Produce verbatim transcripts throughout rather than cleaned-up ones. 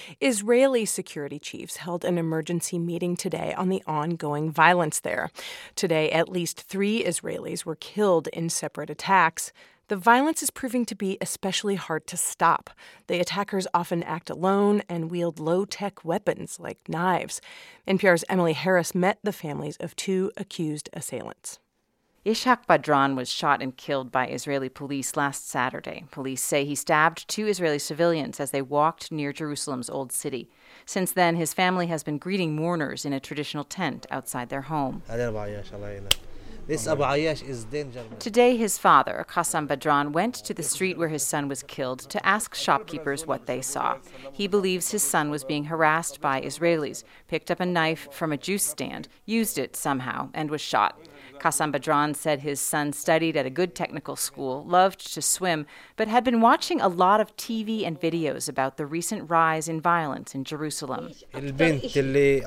Israeli security chiefs held an emergency meeting today on the ongoing violence there. Today, at least three Israelis were killed in separate attacks. The violence is proving to be especially hard to stop. The attackers often act alone and wield low-tech weapons like knives. N P R's Emily Harris met the families of two accused assailants. Ishak Badran was shot and killed by Israeli police last Saturday. Police say he stabbed two Israeli civilians as they walked near Jerusalem's Old City. Since then, his family has been greeting mourners in a traditional tent outside their home. This Abu Ayyash is dangerous. Today, his father, Qassam Badran, went to the street where his son was killed to ask shopkeepers what they saw. He believes his son was being harassed by Israelis, picked up a knife from a juice stand, used it somehow, and was shot. Qassam Badran said his son studied at a good technical school, loved to swim, but had been watching a lot of T V and videos about the recent rise in violence in Jerusalem. The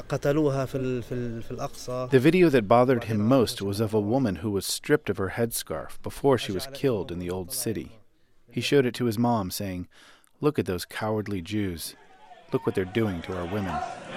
video that bothered him most was of a woman who was stripped of her headscarf before she was killed in the Old City. He showed it to his mom, saying, "Look at those cowardly Jews. Look what they're doing to our women."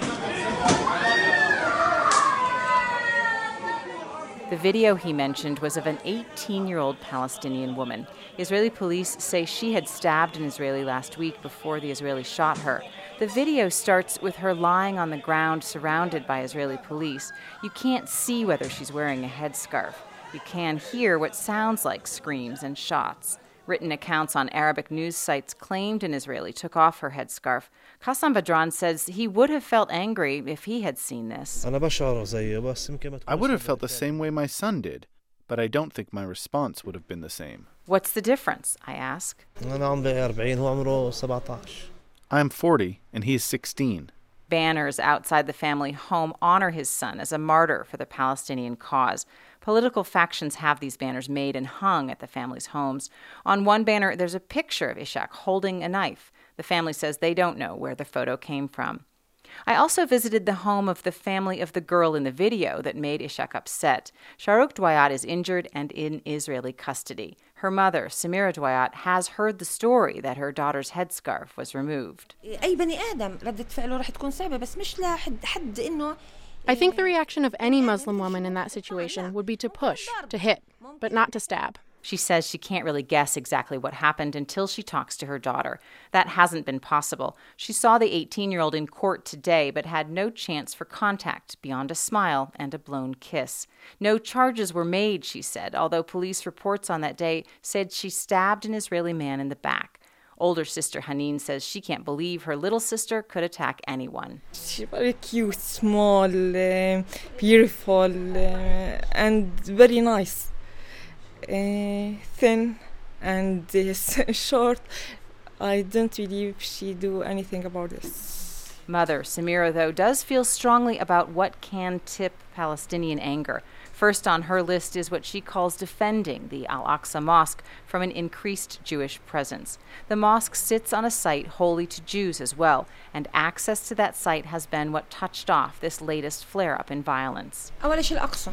The video he mentioned was of an eighteen-year-old Palestinian woman. Israeli police say she had stabbed an Israeli last week before the Israeli shot her. The video starts with her lying on the ground surrounded by Israeli police. You can't see whether she's wearing a headscarf. You can hear what sounds like screams and shots. Written accounts on Arabic news sites claimed an Israeli took off her headscarf. Qassam Badran says he would have felt angry if he had seen this. I would have felt the same way my son did, but I don't think my response would have been the same. What's the difference? I ask. I'm forty, and he is sixteen. Banners outside the family home honor his son as a martyr for the Palestinian cause. Political factions have these banners made and hung at the family's homes. On one banner, there's a picture of Ishak holding a knife. The family says they don't know where the photo came from. I also visited the home of the family of the girl in the video that made Ishak upset. Shahrukh Dwight is injured and in Israeli custody. Her mother, Samira Dwight, has heard the story that her daughter's headscarf was removed. I think the reaction of any Muslim woman in that situation would be to push, to hit, but not to stab. She says she can't really guess exactly what happened until she talks to her daughter. That hasn't been possible. She saw the eighteen-year-old in court today, but had no chance for contact beyond a smile and a blown kiss. No charges were made, she said, although police reports on that day said she stabbed an Israeli man in the back. Older sister Haneen says she can't believe her little sister could attack anyone. She's very cute, small, uh, beautiful, uh, and very nice. Uh, thin and uh, short. I don't believe she do anything about this. Mother Samira, though, does feel strongly about what can tip Palestinian anger. First on her list is what she calls defending the Al-Aqsa Mosque from an increased Jewish presence. The mosque sits on a site holy to Jews as well, and access to that site has been what touched off this latest flare-up in violence. First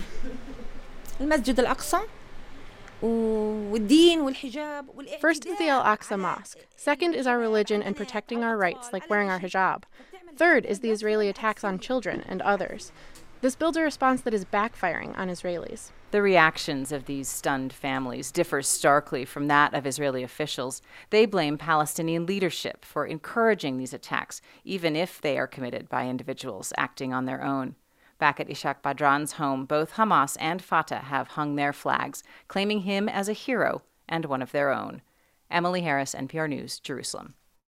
is the Al-Aqsa Mosque. Second is our religion and protecting our rights, like wearing our hijab. Third is the Israeli attacks on children and others. This builds a response that is backfiring on Israelis. The reactions of these stunned families differ starkly from that of Israeli officials. They blame Palestinian leadership for encouraging these attacks, even if they are committed by individuals acting on their own. Back at Ishak Badran's home, both Hamas and Fatah have hung their flags, claiming him as a hero and one of their own. Emily Harris, N P R News, Jerusalem.